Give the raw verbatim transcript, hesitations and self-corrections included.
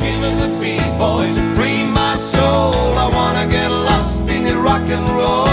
king of the beat boys, free my soul. I wanna get lost in your rock and roll.